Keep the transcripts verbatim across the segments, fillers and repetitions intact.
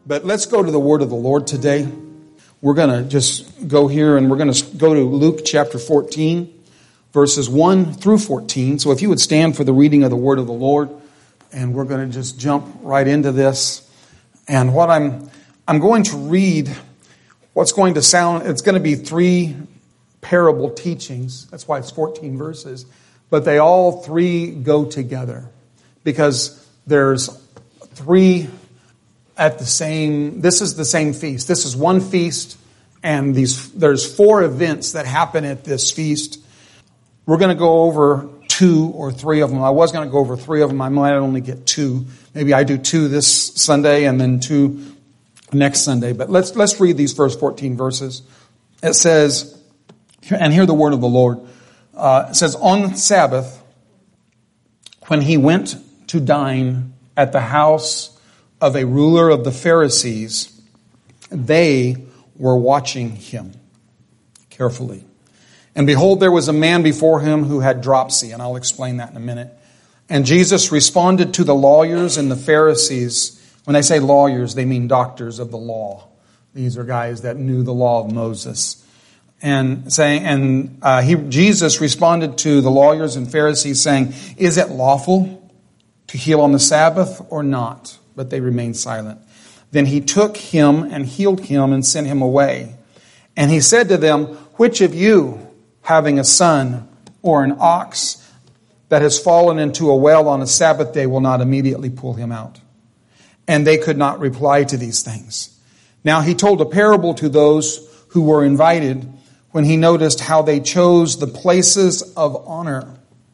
But let's go to the word of the Lord today. We're going to just go here and we're going to go to Luke chapter fourteen, verses one through fourteen. So if you would stand for the reading of the word of the Lord, and we're going to just jump right into this. And what I'm I'm going to read, what's going to sound, it's going to be three parable teachings. That's why it's fourteen verses. But they all three go together because there's three at the same, this is the same feast. This is one feast, and these there's four events that happen at this feast. We're going to go over two or three of them. I was going to go over three of them. I might only get two. Maybe I do two this Sunday and then two next Sunday. But let's let's read these first fourteen verses. It says, and hear the word of the Lord. Uh, it says, on Sabbath, when he went to dine at the house of a ruler of the Pharisees, they were watching him carefully. And behold, there was a man before him who had dropsy, and I'll explain that in a minute. And Jesus responded to the lawyers and the Pharisees. When they say lawyers, they mean doctors of the law. These are guys that knew the law of Moses. And saying, and uh, he, Jesus responded to the lawyers and Pharisees, saying, "Is it lawful to heal on the Sabbath or not?" But they remained silent. Then he took him and healed him and sent him away. And he said to them, "Which of you, having a son or an ox that has fallen into a well on a Sabbath day, will not immediately pull him out?" And they could not reply to these things. Now he told a parable to those who were invited when he noticed how they chose the places of honor,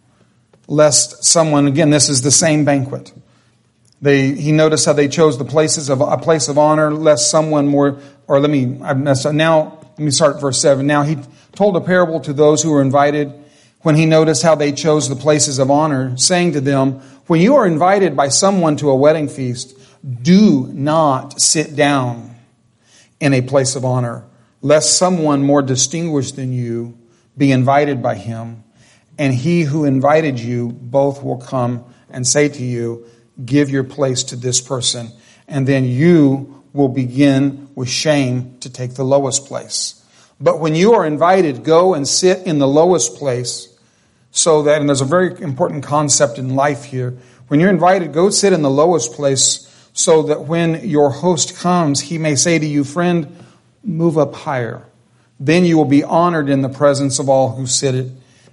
lest someone, again, this is the same banquet. They, he noticed how they chose the places of a place of honor, lest someone more, or let me, I messed up. Now, let me start at verse seven. Now he told a parable to those who were invited when he noticed how they chose the places of honor, saying to them, "When you are invited by someone to a wedding feast, do not sit down in a place of honor, lest someone more distinguished than you be invited by him. And he who invited you both will come and say to you, 'Give your place to this person.' And then you will begin with shame to take the lowest place. But when you are invited, go and sit in the lowest place, so that," and there's a very important concept in life here. When you're invited, go sit in the lowest place, so that when your host comes, he may say to you, 'Friend, move up higher.' Then you will be honored in the presence of all who sit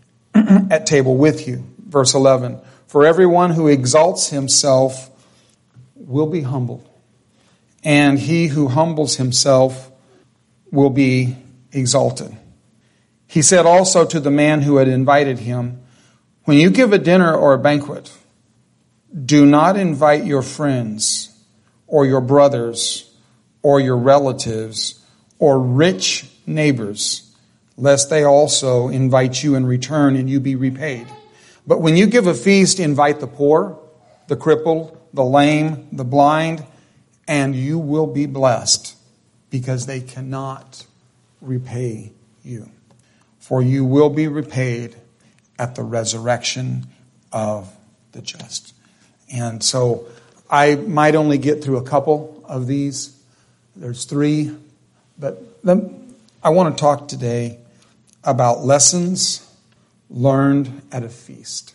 at table with you." Verse eleven. "For everyone who exalts himself will be humbled, and he who humbles himself will be exalted." He said also to the man who had invited him, "When you give a dinner or a banquet, do not invite your friends or your brothers or your relatives or rich neighbors, lest they also invite you in return and you be repaid. But when you give a feast, invite the poor, the crippled, the lame, the blind, and you will be blessed, because they cannot repay you. For you will be repaid at the resurrection of the just." And so I might only get through a couple of these. There's three. But I want to talk today about lessons learned at a feast.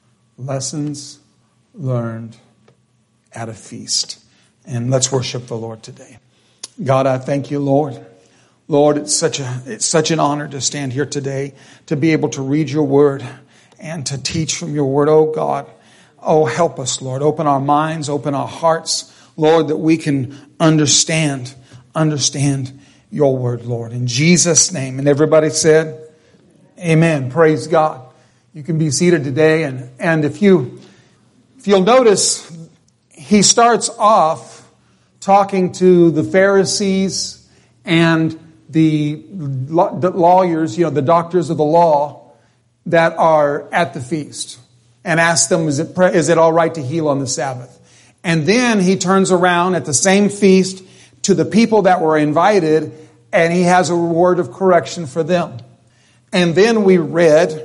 Lessons learned at a feast. And let's worship the Lord today. God, I thank you, Lord. Lord, it's such a it's such an honor to stand here today, to be able to read your word and to teach from your word. Oh God, oh help us, Lord. Open our minds, open our hearts, Lord, that we can understand, understand your word, Lord. In Jesus' name. And everybody said, amen. Praise God. You can be seated today. And, and if you, if you'll notice, he starts off talking to the Pharisees and the lawyers, you know, the doctors of the law that are at the feast, and asks them, is it, is it all right to heal on the Sabbath? And then he turns around at the same feast to the people that were invited, and he has a word of correction for them. And then we read,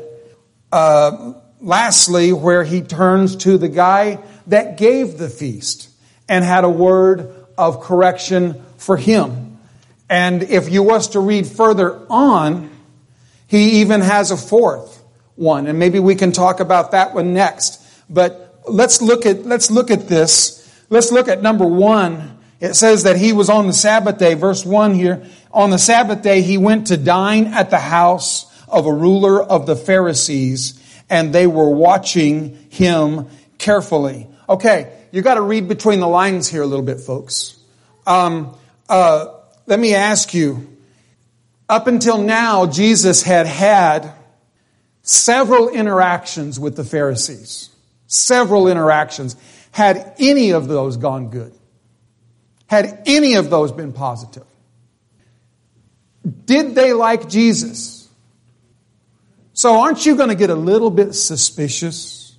uh, lastly, where he turns to the guy that gave the feast and had a word of correction for him. And if you was to read further on, he even has a fourth one. And maybe we can talk about that one next. But let's look at, let's look at this. Let's look at number one. It says that he was on the Sabbath day, verse one here. On the Sabbath day, he went to dine at the house of a ruler of the Pharisees, and they were watching him carefully. Okay, you got to read between the lines here a little bit, folks. Um, uh, let me ask you, up until now, Jesus had had several interactions with the Pharisees. Several interactions. Had any of those gone good? Had any of those been positive? Did they like Jesus? So aren't you going to get a little bit suspicious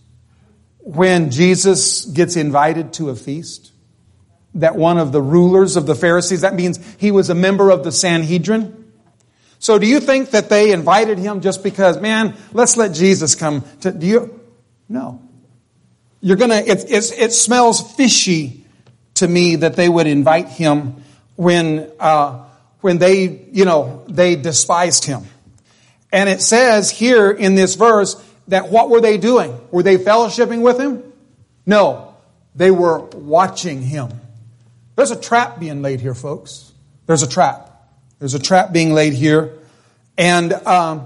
when Jesus gets invited to a feast? That one of the rulers of the Pharisees, that means he was a member of the Sanhedrin. So do you think that they invited him just because, man, let's let Jesus come to, do you? No. You're going to, it, it, it smells fishy to me that they would invite him when, uh, when they, you know, they despised him. And it says here in this verse that what were they doing? Were they fellowshipping with him? No. They were watching him. There's a trap being laid here, folks. There's a trap. There's a trap being laid here. And um,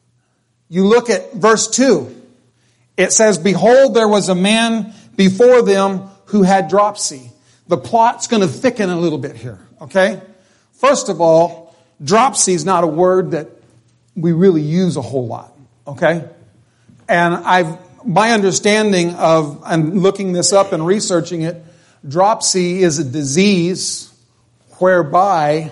you look at verse two. It says, behold, there was a man before them who had dropsy. The plot's going to thicken a little bit here, okay? First of all, dropsy is not a word that we really use a whole lot, okay? And I've, my understanding of, I'm looking this up and researching it, dropsy is a disease whereby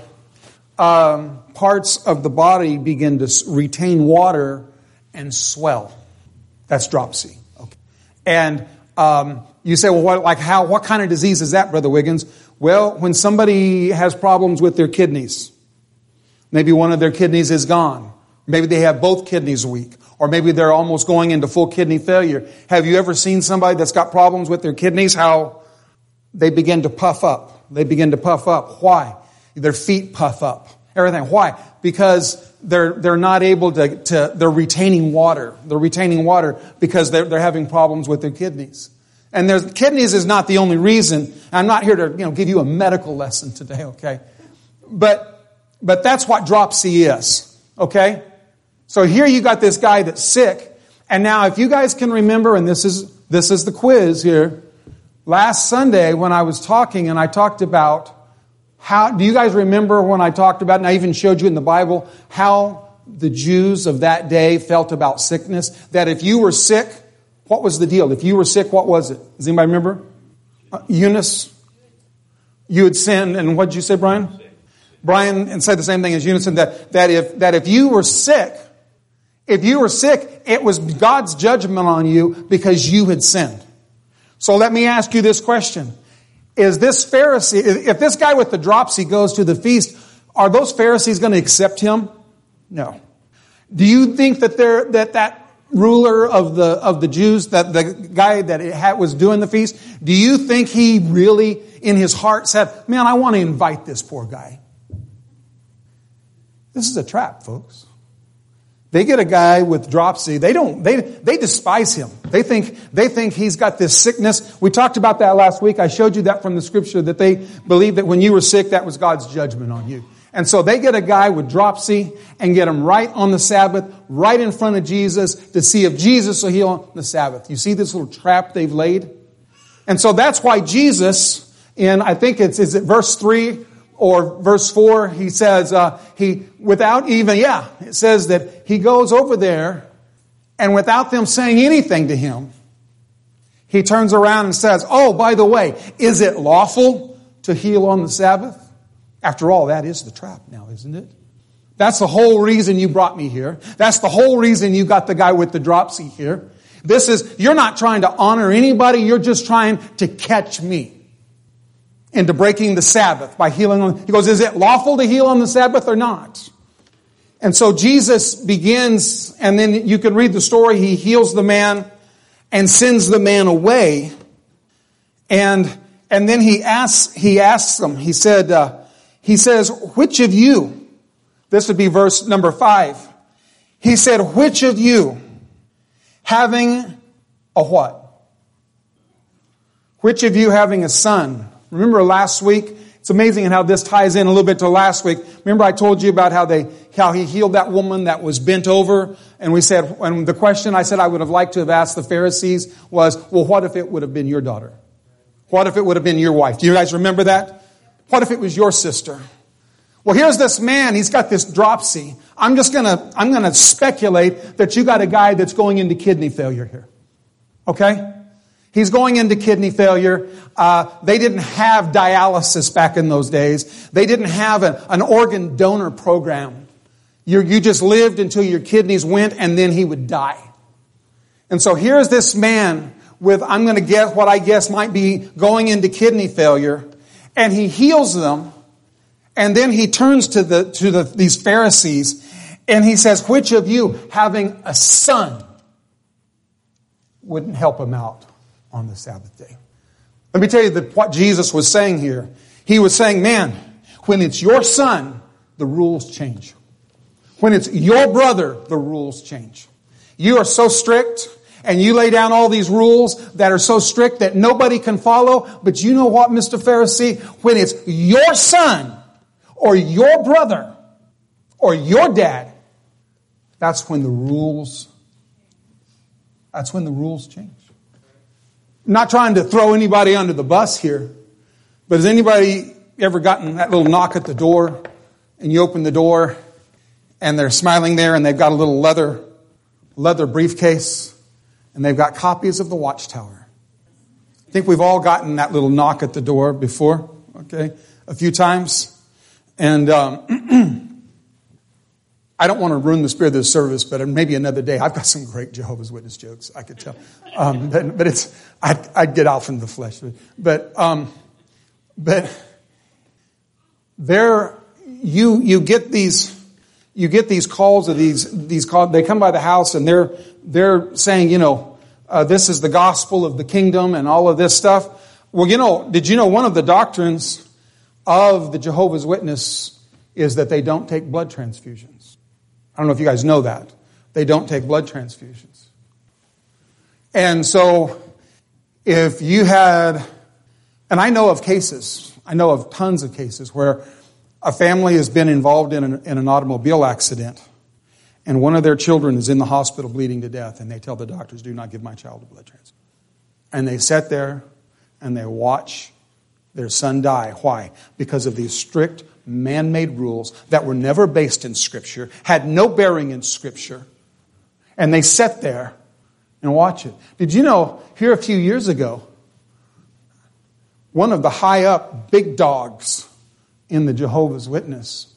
um, parts of the body begin to retain water and swell. That's dropsy. Okay. And um, you say, well, what, like how? What kind of disease is that, Brother Wiggins? Well, when somebody has problems with their kidneys, maybe one of their kidneys is gone. Maybe they have both kidneys weak. Or maybe they're almost going into full kidney failure. Have you ever seen somebody that's got problems with their kidneys? How they begin to puff up. They begin to puff up. Why? Their feet puff up. Everything. Why? Because they're they're not able to, to they're retaining water. They're retaining water because they're they're having problems with their kidneys. And there's kidneys is not the only reason. I'm not here to, you know, give you a medical lesson today, okay? But but that's what dropsy is. Okay? So here you got this guy that's sick. And now if you guys can remember, and this is this is the quiz here, last Sunday when I was talking and I talked about how, do you guys remember when I talked about, and I even showed you in the Bible, how the Jews of that day felt about sickness? That if you were sick, what was the deal? If you were sick, what was it? Does anybody remember? Uh, Eunice, you had sinned, and what did you say, Brian? Brian and said the same thing as Eunice, that, that if, that if you were sick, if you were sick, it was God's judgment on you because you had sinned. So let me ask you this question. Is this Pharisee, if this guy with the dropsy goes to the feast, are those Pharisees going to accept him? No. Do you think that they're, that that ruler of the, of the Jews, that the guy that it had, was doing the feast, do you think he really in his heart said, man, I want to invite this poor guy? This is a trap, folks. They get a guy with dropsy. They don't, they, they despise him. They think, they think he's got this sickness. We talked about that last week. I showed you that from the scripture that they believe that when you were sick, that was God's judgment on you. And so they get a guy with dropsy and get him right on the Sabbath, right in front of Jesus to see if Jesus will heal on the Sabbath. You see this little trap they've laid? And so that's why Jesus, in, I think it's, is it verse three? Or verse four, he says, uh, he, without even, yeah, it says that he goes over there and without them saying anything to him, he turns around and says, oh, by the way, is it lawful to heal on the Sabbath? After all, that is the trap now, isn't it? That's the whole reason you brought me here. That's the whole reason you got the guy with the dropsy here. This is, you're not trying to honor anybody, you're just trying to catch me into breaking the Sabbath by healing on. He goes, is it lawful to heal on the Sabbath or not? And so Jesus begins, and then you can read the story. He heals the man and sends the man away. And and then he asks, he asks them, he said, uh, he says, which of you, this would be verse number five. He said, which of you having a what? Which of you having a son? Remember last week? It's amazing how this ties in a little bit to last week. Remember I told you about how they, how he healed that woman that was bent over? And we said, and the question I said I would have liked to have asked the Pharisees was, well, what if it would have been your daughter? What if it would have been your wife? Do you guys remember that? What if it was your sister? Well, here's this man. He's got this dropsy. I'm just gonna, I'm gonna speculate that you got a guy that's going into kidney failure here. Okay? He's going into kidney failure. Uh, they didn't have dialysis back in those days. They didn't have a, an organ donor program. You, you just lived until your kidneys went and then he would die. And so here's this man with, I'm going to guess what I guess might be going into kidney failure. And he heals them. And then he turns to the, to the, these Pharisees and he says, which of you having a son wouldn't help him out on the Sabbath day? Let me tell you that what Jesus was saying here. He was saying, man, when it's your son, the rules change. When it's your brother, the rules change. You are so strict and you lay down all these rules that are so strict that nobody can follow. But you know what, Mister Pharisee? When it's your son or your brother or your dad, that's when the rules, that's when the rules change. I'm not trying to throw anybody under the bus here, but has anybody ever gotten that little knock at the door and you open the door and they're smiling there and they've got a little leather leather briefcase and they've got copies of the Watchtower? I think we've all gotten that little knock at the door before, okay, a few times. And um, I don't want to ruin the spirit of this service, but maybe another day. I've got some great Jehovah's Witness jokes, I could tell. Um, but, but it's, I'd, I'd get out from the flesh. But, um, but there, you, you get these, you get these calls of these, these calls, they come by the house and they're, they're saying, you know, uh, this is the gospel of the kingdom and all of this stuff. Well, you know, did you know one of the doctrines of the Jehovah's Witness is that they don't take blood transfusions? I don't know if you guys know that. They don't take blood transfusions. And so if you had, and I know of cases, I know of tons of cases where a family has been involved in an, in an automobile accident and one of their children is in the hospital bleeding to death and they tell the doctors, do not give my child a blood transfusion. And they sit there and they watch their son die. Why? Because of these strict man-made rules that were never based in Scripture, had no bearing in Scripture, and they sat there and watch it. Did you know, here a few years ago, one of the high-up big dogs in the Jehovah's Witness,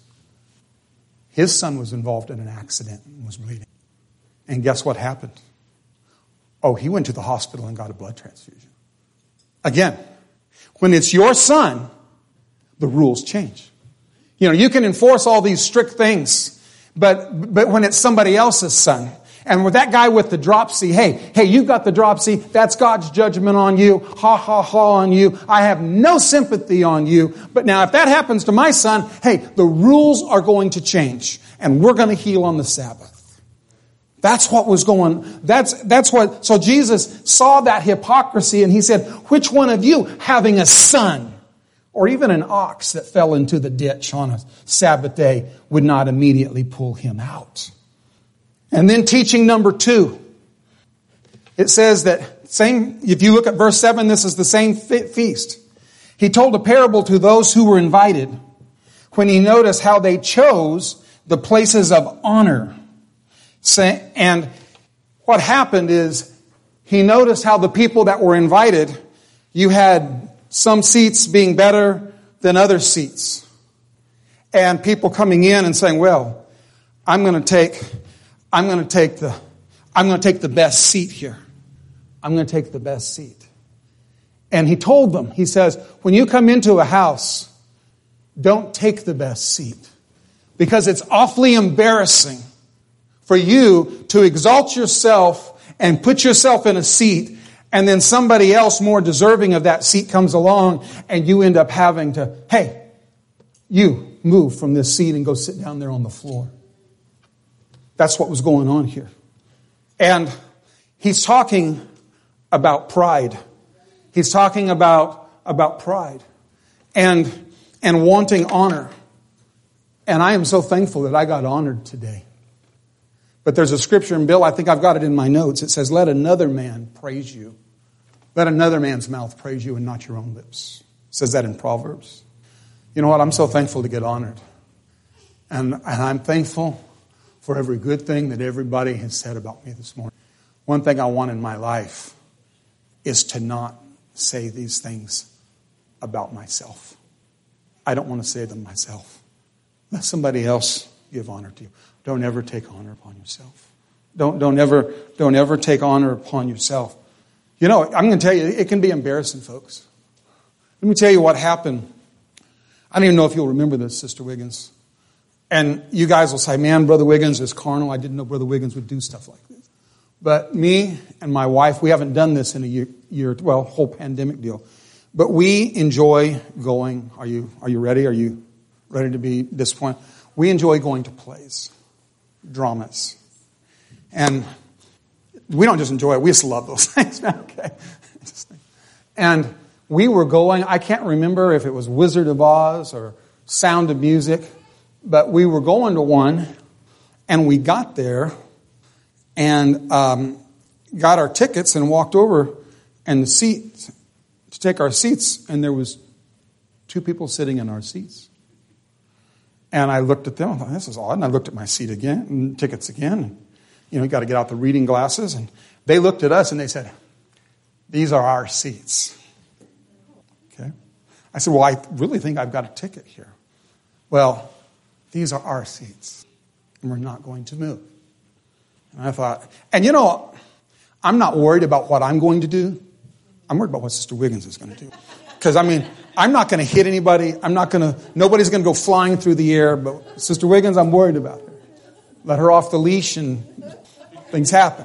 his son was involved in an accident and was bleeding. And guess what happened? Oh, he went to the hospital and got a blood transfusion. Again, when it's your son, the rules change. You know, you can enforce all these strict things, but but when it's somebody else's son, and with that guy with the dropsy, hey, hey, you got the dropsy, that's God's judgment on you, ha, ha, ha on you, I have no sympathy on you. But now if that happens to my son, hey, the rules are going to change, and we're going to heal on the Sabbath. That's what was going, that's, that's what, so Jesus saw that hypocrisy, and he said, which one of you having a son, or even an ox that fell into the ditch on a Sabbath day, would not immediately pull him out? And then teaching number two. It says that same, if you look at verse seven, this is the same feast. He told a parable to those who were invited when he noticed how they chose the places of honor. And what happened is he noticed how the people that were invited, you had some seats being better than other seats. And people coming in and saying, well, I'm going to take, I'm going to take the, I'm going to take the best seat here. I'm going to take the best seat. And he told them, he says, when you come into a house, don't take the best seat, because it's awfully embarrassing for you to exalt yourself and put yourself in a seat And then somebody else more deserving of that seat comes along and you end up having to, hey, you move from this seat and go sit down there on the floor. That's what was going on here. And he's talking about pride. He's talking about, about pride and, and wanting honor. And I am so thankful that I got honored today. But there's a scripture, and Bill, I think I've got it in my notes. It says, let another man praise you. Let another man's mouth praise you and not your own lips. It says that in Proverbs. You know what? I'm so thankful to get honored. And, and I'm thankful for every good thing that everybody has said about me this morning. One thing I want in my life is to not say these things about myself. I don't want to say them myself. Let somebody else give honor to you. Don't ever take honor upon yourself. Don't, don't ever, don't ever take honor upon yourself. You know, I'm going to tell you, it can be embarrassing, folks. Let me tell you what happened. I don't even know if you'll remember this, Sister Wiggins. And you guys will say, man, Brother Wiggins is carnal. I didn't know Brother Wiggins would do stuff like this. But me and my wife, we haven't done this in a year, year well, whole pandemic deal. But we enjoy going. Are you, are you ready? Are you ready to be disappointed? We enjoy going to plays, dramas. And we don't just enjoy it. We just love those things. Okay. And we were going, I can't remember if it was Wizard of Oz or Sound of Music, but we were going to one, and we got there and um, got our tickets and walked over and the seat to take our seats, and there was two people sitting in our seats. And I looked at them, I thought, this is odd. And I looked at my seat again, and tickets again. And, you know, you got to get out the reading glasses. And they looked at us and they said, these are our seats. Okay. I said, well, I really think I've got a ticket here. Well, these are our seats, and we're not going to move. And I thought, and you know, I'm not worried about what I'm going to do. I'm worried about what Sister Wiggins is going to do. Because, I mean, I'm not going to hit anybody. I'm not going to, nobody's going to go flying through the air. But Sister Wiggins, I'm worried about her. Let her off the leash and things happen.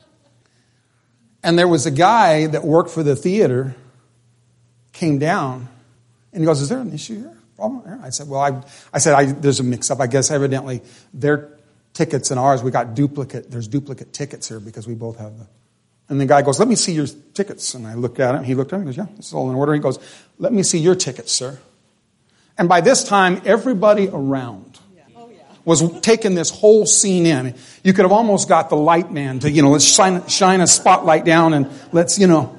And there was a guy that worked for the theater, came down, and he goes, is there an issue here? Problem here? I said, well, I, I said, I, there's a mix-up. I guess evidently their tickets and ours, we got duplicate. There's duplicate tickets here because we both have the. And the guy goes, let me see your tickets. And I looked at him. He looked at me and goes, yeah, this is all in order. He goes, let me see your tickets, sir. And by this time, everybody around was taking this whole scene in. You could have almost got the light man to, you know, let's shine, shine a spotlight down and let's, you know.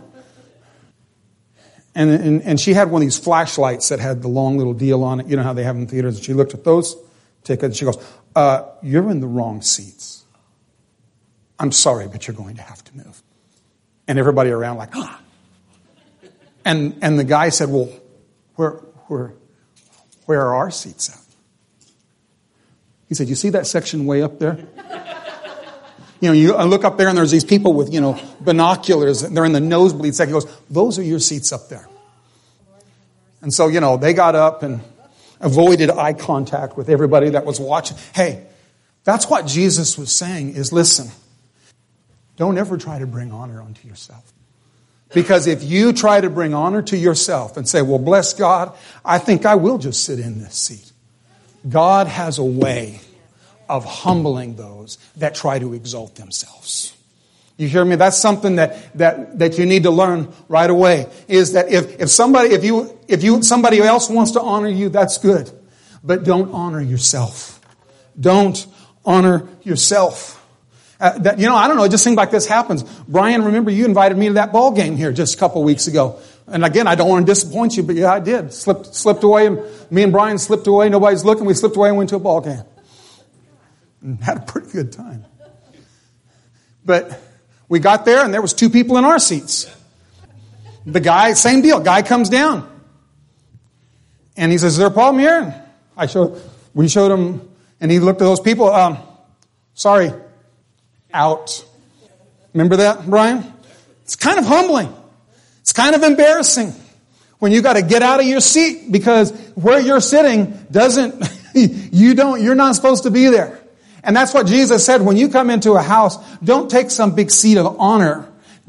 And, and and she had one of these flashlights that had the long little deal on it. You know how they have in theaters. And she looked at those tickets and she goes, uh, you're in the wrong seats. I'm sorry, but you're going to have to move. And everybody around like, ah. And and the guy said, well, where where where are our seats at? He said, you see that section way up there? You know, you look up there and there's these people with, you know, binoculars. They're in the nosebleed section. He goes, those are your seats up there. And so, you know, they got up and avoided eye contact with everybody that was watching. Hey, that's what Jesus was saying is, listen, don't ever try to bring honor onto yourself. Because if you try to bring honor to yourself and say, well, bless God, I think I will just sit in this seat. God has a way of humbling those that try to exalt themselves. You hear me? That's something that, that, that you need to learn right away. Is that if, if somebody, if you, if you, somebody else wants to honor you, that's good. But don't honor yourself. Don't honor yourself. Uh, that, you know, I don't know. It just seems like this happens. Brian, remember you invited me to that ball game here just a couple weeks ago. And again, I don't want to disappoint you, but yeah, I did. Slipped, slipped away. And me and Brian slipped away. Nobody's looking. We slipped away and went to a ball game. And had a pretty good time. But we got there and there was two people in our seats. The guy, same deal. Guy comes down. And he says, is there a problem here? And I showed, we showed him, and he looked at those people. Um, sorry, out. Remember that, Brian? It's kind of humbling. It's kind of embarrassing when you got to get out of your seat because where you're sitting doesn't, you don't, you're not supposed to be there. And that's what Jesus said. When you come into a house, don't take some big seat of honor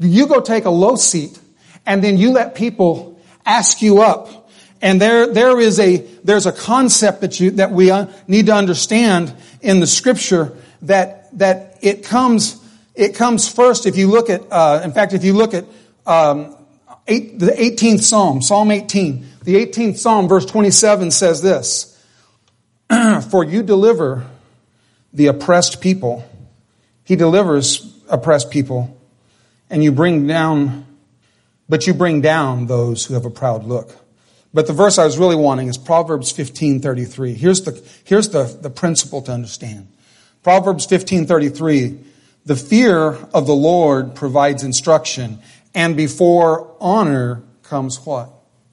You go take a low seat, and then you let people ask you up. And there, there is a, there's a concept that you, that we need to understand in the Scripture that, that it comes, it comes first. If you look at, uh, in fact, if you look at, um, eight, the eighteenth Psalm, Psalm eighteen, the eighteenth Psalm, verse twenty-seven says this, for you deliver the oppressed people. He delivers oppressed people, and you bring down, but you bring down those who have a proud look. But the verse I was really wanting is Proverbs fifteen thirty-three. Here's the, here's the, the principle to understand. Proverbs fifteen thirty-three, the fear of the Lord provides instruction, and before honor comes what?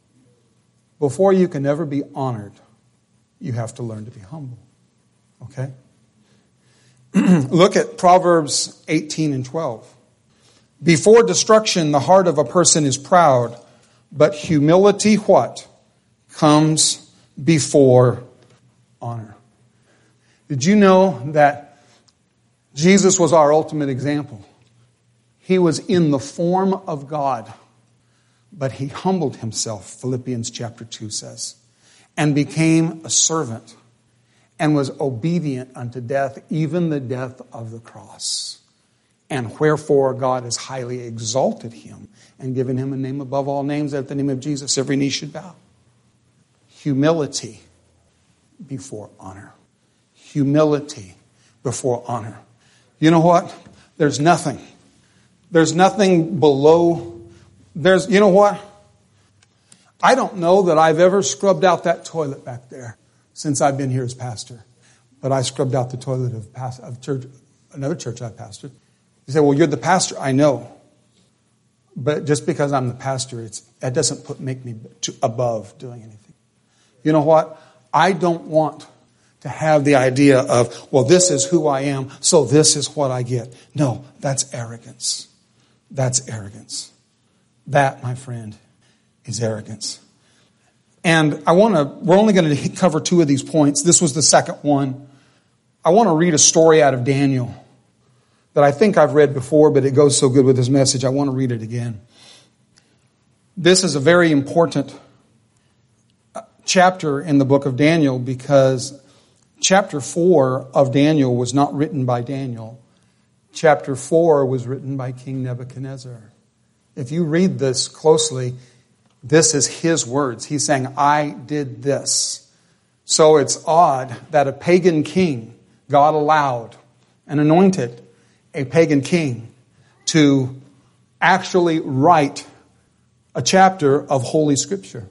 Before you can ever be honored, you have to learn to be humble. Okay? Look at Proverbs eighteen and twelve. Before destruction, the heart of a person is proud, but humility, what? Comes before honor. Did you know that Jesus was our ultimate example? He was in the form of God, but he humbled himself, Philippians chapter two says, and became a servant and was obedient unto death, even the death of the cross. And wherefore God has highly exalted him and given him a name above all names, that at the name of Jesus every knee should bow. Humility before honor. Humility before honor. You know what? There's nothing. There's nothing below. There's, you know what? I don't know that I've ever scrubbed out that toilet back there since I've been here as pastor. But I scrubbed out the toilet of, past, of church, another church I pastored. You say, well, you're the pastor. I know. But just because I'm the pastor, it's, that doesn't put, make me to, above doing anything. You know what? I don't want to have the idea of, well, this is who I am, so this is what I get. No, that's arrogance. That's arrogance. That, my friend, is arrogance. And I want to, we're only going to cover two of these points. This was the second one. I want to read a story out of Daniel that I think I've read before, but it goes so good with this message, I want to read it again. This is a very important chapter in the book of Daniel because chapter four of Daniel was not written by Daniel. Chapter four was written by King Nebuchadnezzar. If you read this closely, this is his words. He's saying, I did this. So it's odd that a pagan king, God allowed and anointed a pagan king to actually write a chapter of Holy Scripture.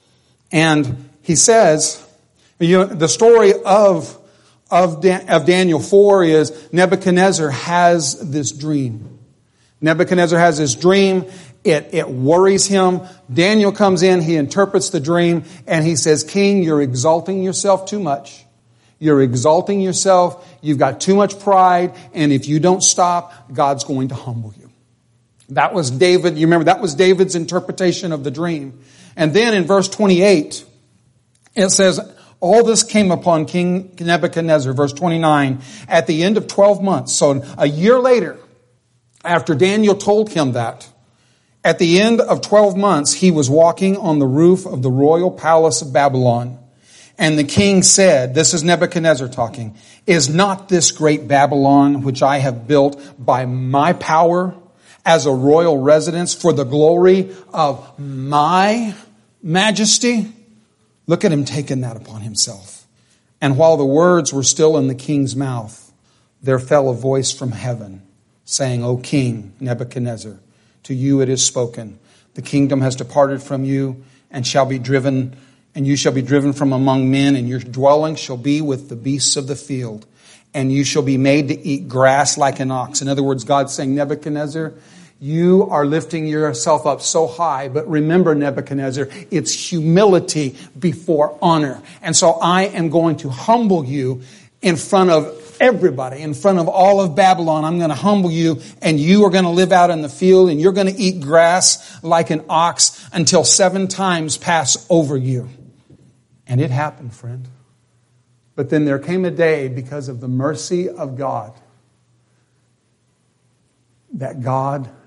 And he says, you know, the story of, of, Dan, of Daniel four is Nebuchadnezzar has this dream. Nebuchadnezzar has this dream. It, it worries him. Daniel comes in, he interprets the dream, and he says, King, you're exalting yourself too much. You're exalting yourself. You've got too much pride. And if you don't stop, God's going to humble you. That was David. You remember that was David's interpretation of the dream. And then in verse twenty-eight, it says, all this came upon King Nebuchadnezzar, verse twenty-nine, at the end of twelve months. So a year later, after Daniel told him that, at the end of twelve months, he was walking on the roof of the royal palace of Babylon. And the king said, this is Nebuchadnezzar talking, is not this great Babylon, which I have built by my power as a royal residence for the glory of my majesty? Look at him taking that upon himself. And while the words were still in the king's mouth, there fell a voice from heaven saying, O King Nebuchadnezzar, to you it is spoken. The kingdom has departed from you and shall be driven, and you shall be driven from among men, and your dwelling shall be with the beasts of the field. And you shall be made to eat grass like an ox. In other words, God's saying, Nebuchadnezzar, you are lifting yourself up so high, but remember, Nebuchadnezzar, it's humility before honor. And so I am going to humble you in front of everybody, in front of all of Babylon. I'm going to humble you, and you are going to live out in the field, and you're going to eat grass like an ox until seven times pass over you. And it happened, friend. But then there came a day, because of the mercy of God, that God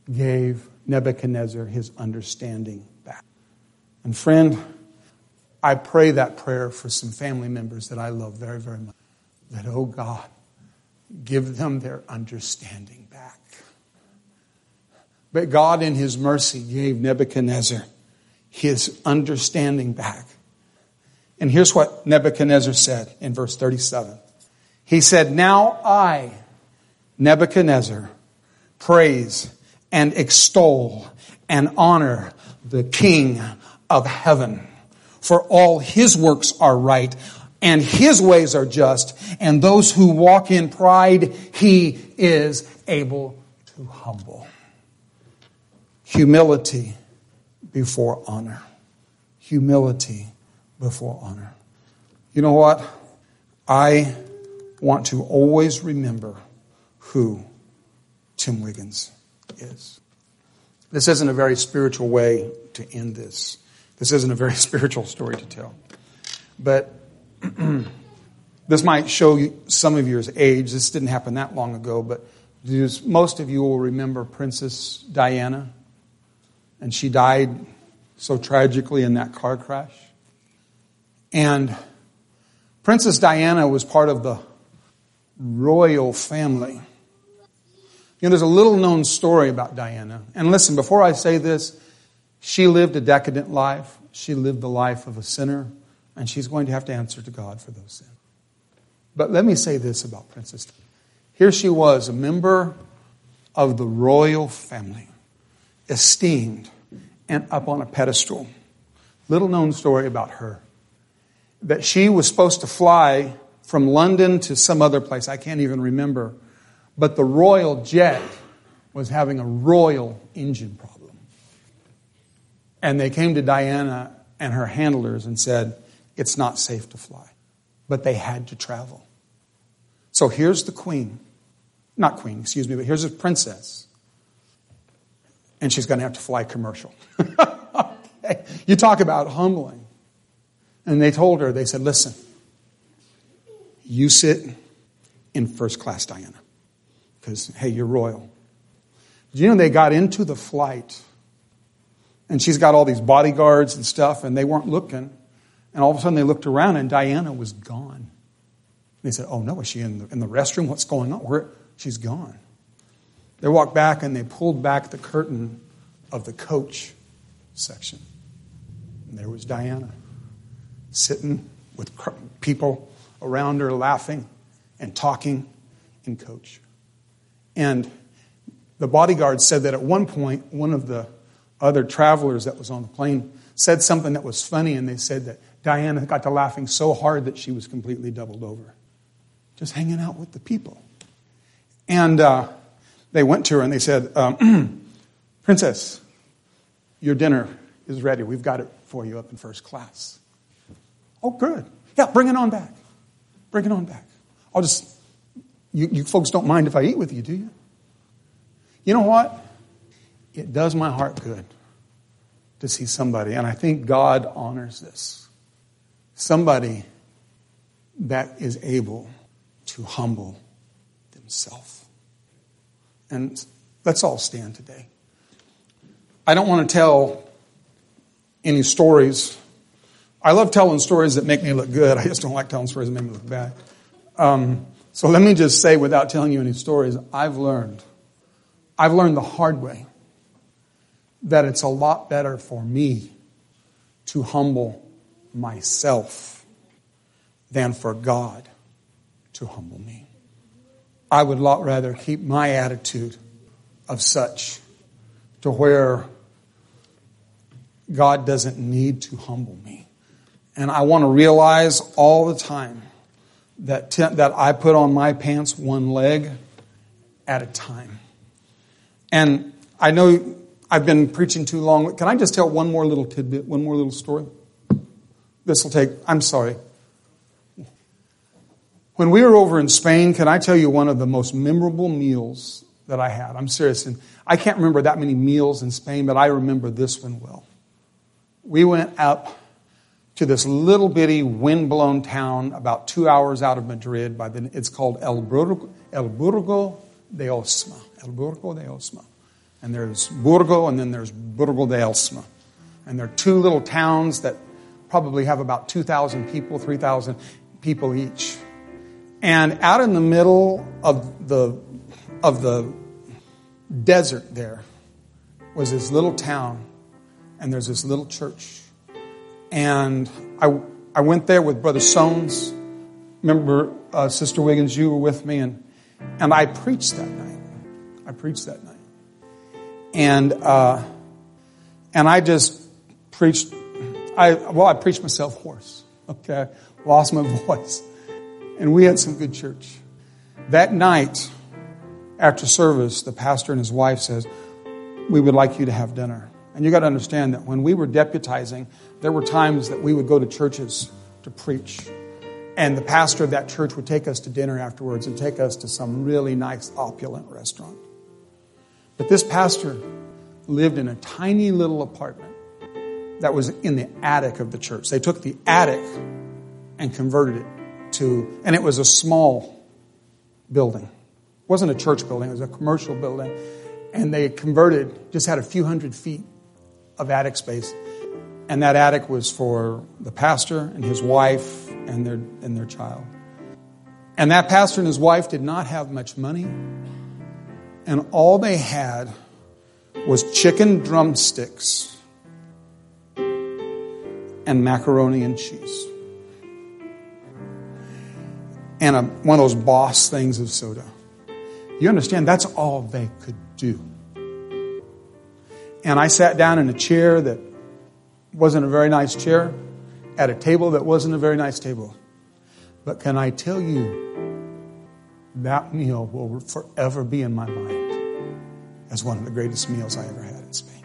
gave Nebuchadnezzar his understanding back. And friend, I pray that prayer for some family members that I love very, very much. That, oh God, give them their understanding back. But God in his mercy gave Nebuchadnezzar his understanding back. And here's what Nebuchadnezzar said in verse thirty-seven. He said, now I, Nebuchadnezzar, praise and extol and honor the King of heaven. For all his works are right, and his ways are just, and those who walk in pride, he is able to humble. Humility before honor. Humility before honor. You know what? I want to always remember who Tim Wiggins is. This isn't a very spiritual way to end this. This isn't a very spiritual story to tell. But this might show you some of your age. This didn't happen that long ago, but most of you will remember Princess Diana. And she died so tragically in that car crash. And Princess Diana was part of the royal family. You know, there's a little known story about Diana. And listen, before I say this, she lived a decadent life. She lived the life of a sinner. And she's going to have to answer to God for those sins. But let me say this about Princess Diana. Here she was, a member of the royal family, esteemed and up on a pedestal. Little known story about her. That she was supposed to fly from London to some other place. I can't even remember. But the royal jet was having a royal engine problem. And they came to Diana and her handlers and said, it's not safe to fly. But they had to travel. So here's the queen. Not queen, excuse me, but here's a princess. And she's going to have to fly commercial. Okay. You talk about humbling. And they told her, they said, listen, you sit in first class, Diana. Because, hey, you're royal. Did you know they got into the flight? And she's got all these bodyguards and stuff, and they weren't looking. And all of a sudden they looked around, and Diana was gone. They said, oh, no, is she in the, in the restroom? What's going on? Where? She's gone. They walked back, and they pulled back the curtain of the coach section. And there was Diana, sitting with people around her laughing and talking in coach. And the bodyguard said that at one point, one of the other travelers that was on the plane said something that was funny, and they said that Diana got to laughing so hard that she was completely doubled over. Just hanging out with the people. And uh, they went to her and they said, um, Princess, your dinner is ready. We've got it for you up in first class. Oh, good. Yeah, bring it on back. Bring it on back. I'll just, you, you folks don't mind if I eat with you, do you? You know what? It does my heart good to see somebody, and I think God honors this, somebody that is able to humble themselves. And let's all stand today. I don't want to tell any stories. I love telling stories that make me look good. I just don't like telling stories that make me look bad. Um, so let me just say, without telling you any stories, I've learned, I've learned the hard way that it's a lot better for me to humble myself than for God to humble me. I would a lot rather keep my attitude of such to where God doesn't need to humble me. And I want to realize all the time that t- that I put on my pants one leg at a time. And I know I've been preaching too long. Can I just tell one more little tidbit, one more little story? This will take, I'm sorry. When we were over in Spain, can I tell you one of the most memorable meals that I had? I'm serious. And I can't remember that many meals in Spain, but I remember this one well. We went up to this little bitty windblown town about two hours out of Madrid. By the, it's called El Burgo, El Burgo de Osma. El Burgo de Osma. and there's Burgo, and then there's Burgo de Elsma. And they're two little towns that probably have about two thousand people, three thousand people each. And out in the middle of the of the desert there was this little town, and there's this little church. And I I went there with Brother Soanes. Remember, uh, Sister Wiggins, you were with me, and and I preached that night. I preached that night, and uh, and I just preached. I well, I preached myself hoarse. Okay, lost my voice, and we had some good church that night. After service, the pastor and his wife says, "We would like you to have dinner." And you got to understand that when we were deputizing, there were times that we would go to churches to preach. And the pastor of that church would take us to dinner afterwards and take us to some really nice, opulent restaurant. But this pastor lived in a tiny little apartment that was in the attic of the church. They took the attic and converted it to, and it was a small building. It wasn't a church building, it was a commercial building. And they converted, just had a few hundred feet of attic space. And that attic was for the pastor and his wife and their and their child. And that pastor and his wife did not have much money. And all they had was chicken drumsticks and macaroni and cheese. And a, one of those Boss things of soda. You understand, that's all they could do. And I sat down in a chair that wasn't a very nice chair, at a table that wasn't a very nice table. But can I tell you, that meal will forever be in my mind as one of the greatest meals I ever had in Spain.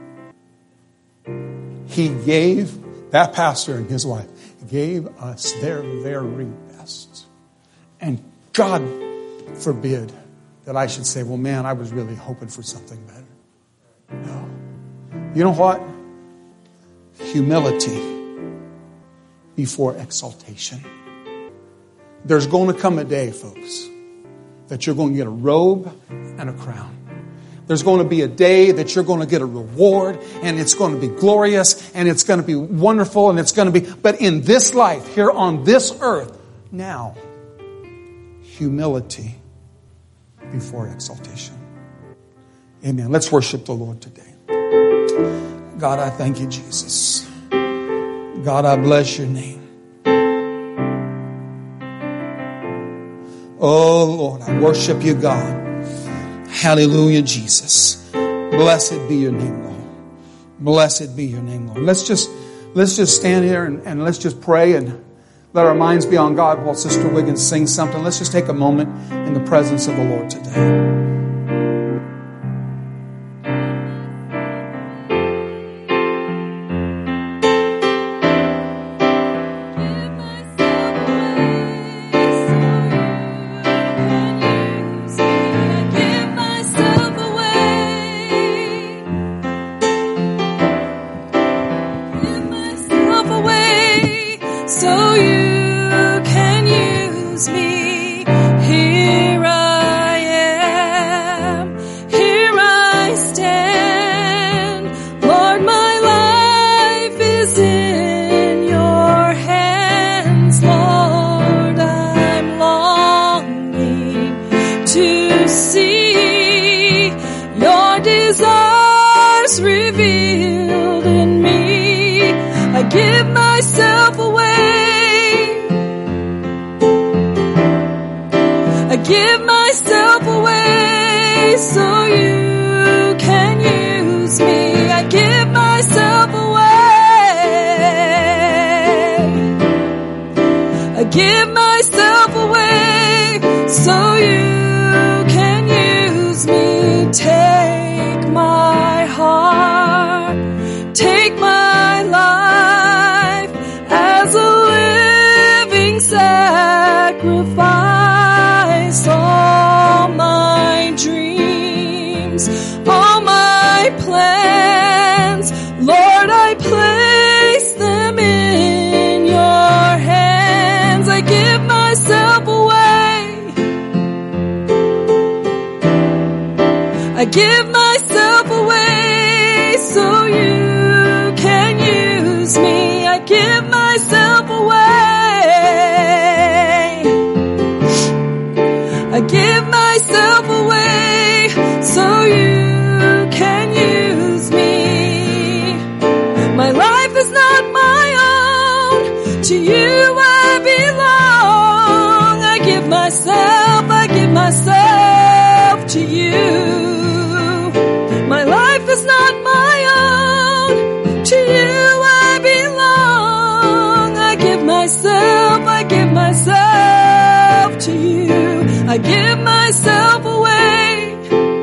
He gave, that pastor and his wife, gave us their very best. And God forbid that I should say, well, man, I was really hoping for something better. No. You know what? Humility before exaltation. There's going to come a day, folks, that you're going to get a robe and a crown. There's going to be a day that you're going to get a reward, and it's going to be glorious, and it's going to be wonderful, and it's going to be, but in this life, here on this earth, now, humility before exaltation. Amen. Let's worship the Lord today. God, I thank you, Jesus. God, I bless your name. Oh, Lord, I worship you, God. Hallelujah, Jesus. Blessed be your name, Lord. Blessed be your name, Lord. Let's just, let's just stand here and, and let's just pray and let our minds be on God while Sister Wiggins sings something. Let's just take a moment in the presence of the Lord today. I give myself myself to you. My life is not my own. To you I belong. I give myself, I give myself to you. I give myself away.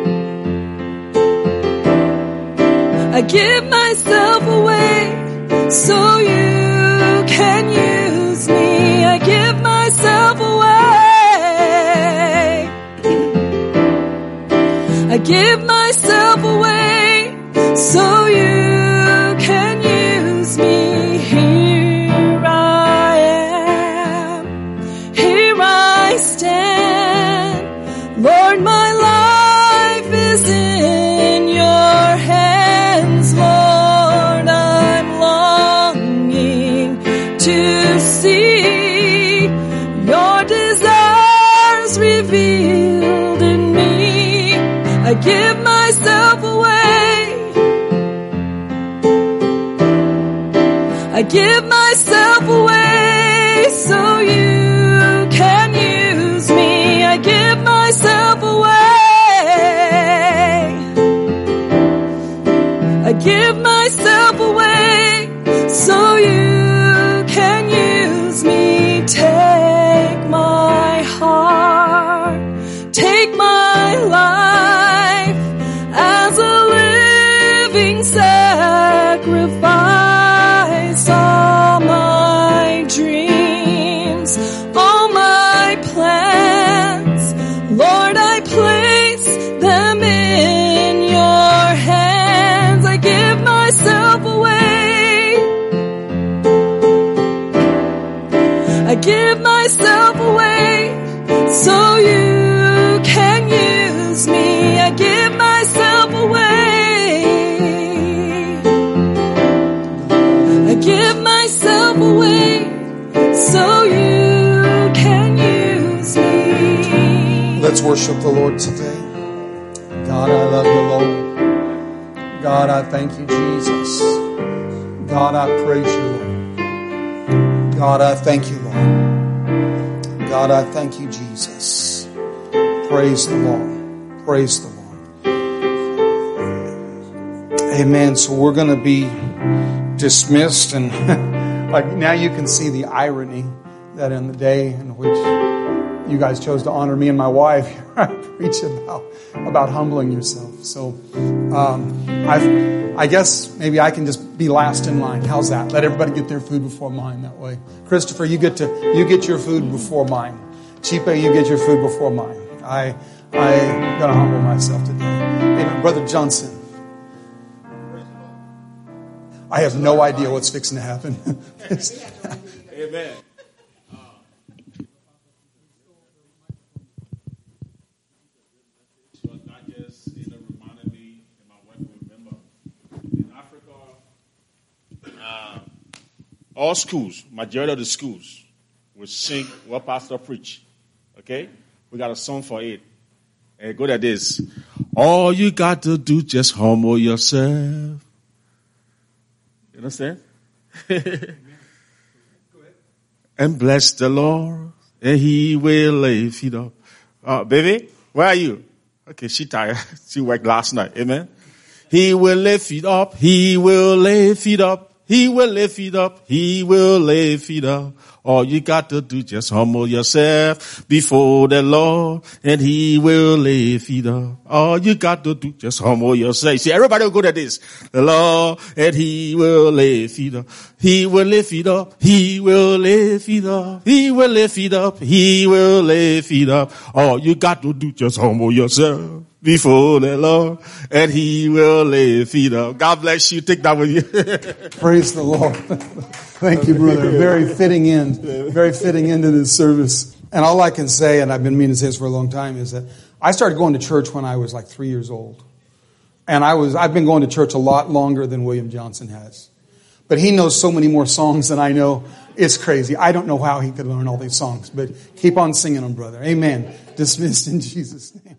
I give myself away so you can use me. I give myself away. I give myself away so you can use me. Here I am, here I stand. Lord, my life is in your hands. Lord, I'm longing to see your desires revealed in me. I give myself away. I give myself away so you can use me. I give myself away. I give myself away so you can use me. Take my heart, take my life as a living sacrifice. All my dreams, all my plans, Lord, I place them in your hands. I give myself away. I give myself away so you can use me. I give myself away. I give myself away so you can use me. Let's worship the Lord today. God, I love you, Lord. God, I thank you, Jesus. God, I praise you, Lord. God, I thank you, Lord. God, I thank you, Jesus. Praise the Lord. Praise the Lord. Amen. So we're going to be dismissed, and like now you can see the irony that in the day in which you guys chose to honor me and my wife, I preach about about humbling yourself. So um, I've, I guess maybe I can just be last in line. How's that? Let everybody get their food before mine that way. Christopher, you get to you get your food before mine. Chipe, you get your food before mine. I I'm gonna humble myself today. Amen. Brother Johnson, I have no idea what's fixing to happen. Amen. All schools, majority of the schools, will sing what pastor preach. Okay? We got a song for it. And go like this. All you got to do, just humble yourself. You understand? And bless the Lord, and he will lift it up. Uh, baby, where are you? Okay, she tired. She worked last night. Amen. He will lift it up. He will lift it up. He will lift it up. He will lift it up. All you got to do, just humble yourself before the Lord, and he will lift it up. All you got to do, just humble yourself. See, everybody will go to this. The Lord, and he will lift it up. He will lift it up. He will lift it up. He will lift it up. He will lift it up. All you got to do, just humble yourself before the Lord, and he will lift it up. God bless you. Take that with you. Praise the Lord. Thank you, brother. Very fitting end. Very fitting end to this service. And all I can say, and I've been meaning to say this for a long time, is that I started going to church when I was like three years old. And I was, I've been going to church a lot longer than William Johnson has. But he knows so many more songs than I know. It's crazy. I don't know how he could learn all these songs, but keep on singing them, brother. Amen. Dismissed in Jesus' name.